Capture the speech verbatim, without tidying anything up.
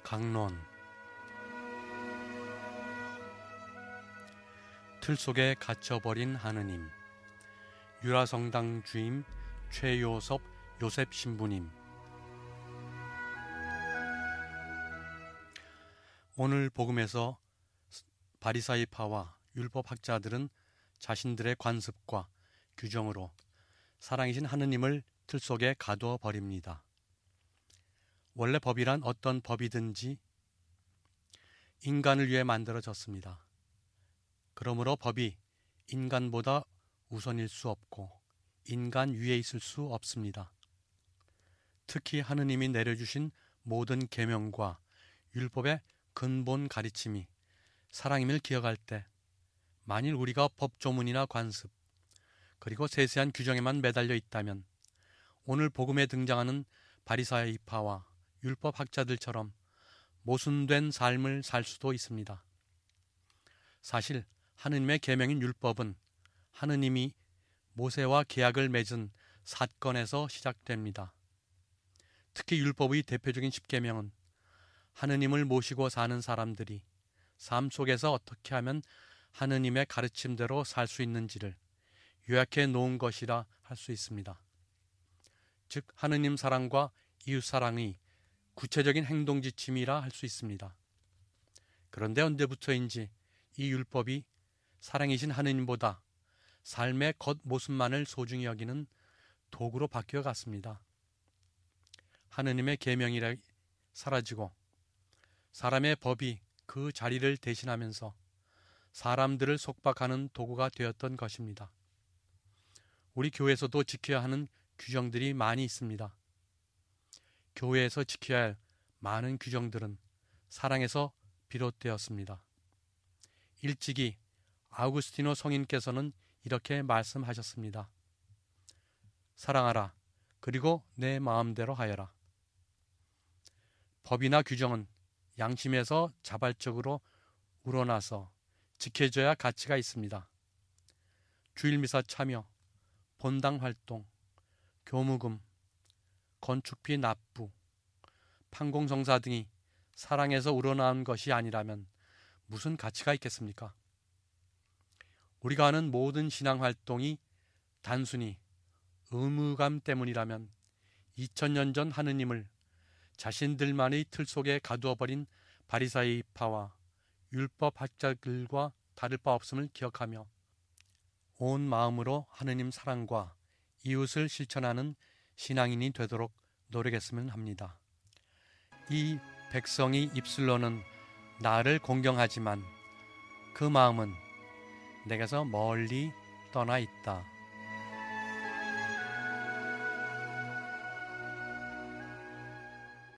강론. 틀 속에 갇혀버린 하느님. 유라성당 주임 최요섭 요셉 신부님. 오늘 복음에서 바리사이파와 율법학자들은 자신들의 관습과 규정으로 살아계신 하느님을 틀 속에 가두어 버립니다. 원래 법이란 어떤 법이든지 인간을 위해 만들어졌습니다. 그러므로 법이 인간보다 우선일 수 없고 인간 위에 있을 수 없습니다. 특히 하느님이 내려주신 모든 계명과 율법의 근본 가르침이 사랑임을 기억할 때 만일 우리가 법조문이나 관습 그리고 세세한 규정에만 매달려 있다면 오늘 복음에 등장하는 바리사이파와 율법학자들처럼 모순된 삶을 살 수도 있습니다. 사실 하느님의 계명인 율법은 하느님이 모세와 계약을 맺은 사건에서 시작됩니다. 특히 율법의 대표적인 십계명은 하느님을 모시고 사는 사람들이 삶 속에서 어떻게 하면 하느님의 가르침대로 살 수 있는지를 요약해 놓은 것이라 할 수 있습니다. 즉 하느님 사랑과 이웃 사랑의 구체적인 행동 지침이라 할 수 있습니다. 그런데 언제부터인지 이 율법이 사랑이신 하느님보다 삶의 겉모습만을 소중히 여기는 도구로 바뀌어 갔습니다. 하느님의 계명이라 사라지고 사람의 법이 그 자리를 대신하면서 사람들을 속박하는 도구가 되었던 것입니다. 우리 교회에서도 지켜야 하는 규정들이 많이 있습니다. 교회에서 지켜야 할 많은 규정들은 사랑에서 비롯되었습니다. 일찍이 아우구스티노 성인께서는 이렇게 말씀하셨습니다. 사랑하라. 그리고 내 마음대로 하여라. 법이나 규정은 양심에서 자발적으로 우러나서 지켜져야 가치가 있습니다. 주일미사 참여, 본당 활동, 교무금, 건축비 납부, 판공성사 등이 사랑에서 우러나온 것이 아니라면 무슨 가치가 있겠습니까? 우리가 하는 모든 신앙활동이 단순히 의무감 때문이라면 이천 년 전 하느님을 자신들만의 틀 속에 가두어버린 바리사이파와 율법학자들과 다를 바 없음을 기억하며 온 마음으로 하느님 사랑과 이웃을 실천하는 신앙인이 되도록 노력했으면 합니다. 이 백성이 입술로는 나를 공경하지만 그 마음은 내게서 멀리 떠나 있다.